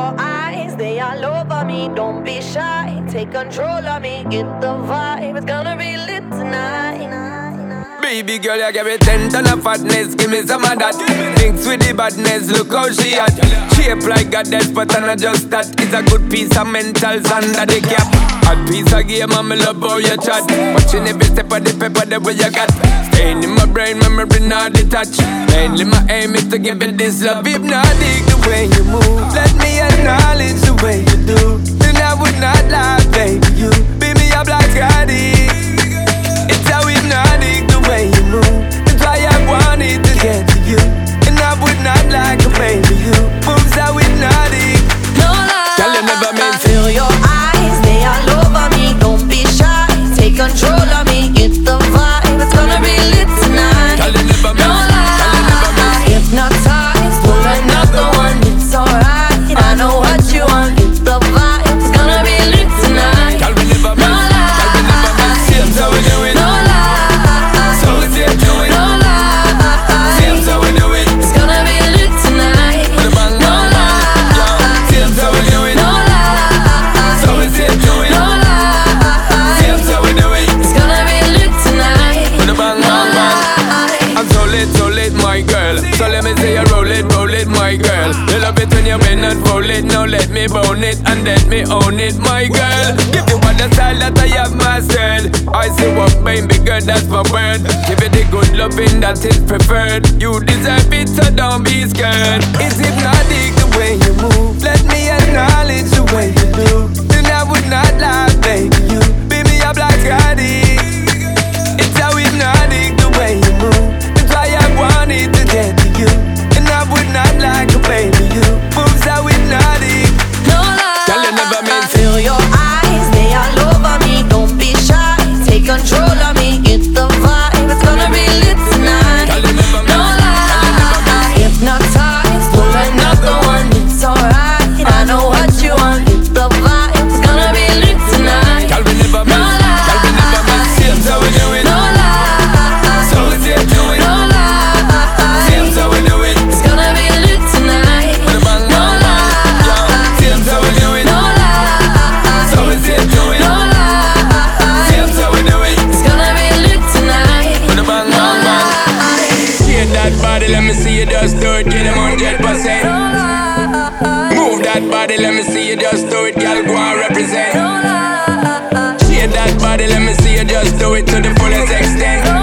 your eyes, they all over me. Don't be shy, take control of me. Get the vibe, it's gonna be lit tonight. Baby girl, you give me 10 ton of fatness, give me some of that. Thinks with the badness, look how she at. Shape like goddess, but I'm not just that. It's a good piece of mentals under the cap. Hot piece of game, and me love how you chat. Watching every step of the paper, the way you got. Staying in my brain, memory not detached. Mainly my aim is to give it this love. If not, dig the way you move. Let me acknowledge the way you do. Then I would not lie, baby, you beat me up like Scotty. It's how hypnotic the way you move. That's why I wanted to get to you. And I would not like a baby you. Moves how hypnotic. No lie, girl, you never meant to. Feel your eyes, they all over me. Don't be shy, take control of me. Get the vibe, it's gonna be lit tonight. Girl, you never meant. No lie, hypnotized, pull another one. It's alright, I know what you want. Get the vibe, it's gonna be lit tonight. Girl, we never meant. Girl, we never meant. Seems how we do it. No lie, so we see it do it. no lie, Seems how we do it. it's gonna be lit tonight. With a bang, No bang, bang. lie, Seems how we do it. no lie, So we see it do it. no lie, Seems how we do it. it's gonna be lit tonight. With a bang, bang, bang. I'm so lit, my girl. So let me say you roll it, my girl. You love it when you bend and roll it. Now let me bone it and let me own it, my girl. Give you all the style that I have mastered. I say what baby girl, that's my word. Give it the good loving that is preferred. You deserve it, so don't be scared. It's hypnotic the way you move. Let me acknowledge the way you do. Then I would not lie, baby, you beat me up like Scotty. It's how hypnotic the way you move. That's why I wanted to get to you. And I would not like a baby you. Moves how hypnotic. No lie, Girl, you never meant to. feel your eyes, they all over me. Don't be shy, take control of me. Get the vibe, it's gonna be lit tonight. Girl, you never No meant. lie, hypnotized, pull another one. It's alright, I know what you want. Get the vibe, it's gonna be lit tonight. Girl, we never No meant. Girl, we never meant. Seems how we do it. No lie, So we see it do it. no lie, Seems how we do it. it's gonna be lit tonight. With a bang, No bang, bang. lie, Seems how we do it. no lie, So we see it do it. no lie, Seems how we do it. it's gonna be lit tonight. With a bang, bang, bang. Shake that body, let me see you just do it. Get them 100%. Move that body, let me see you just do it. Girl, go and represent. Shake that body, let me see you just do it to the fullest extent.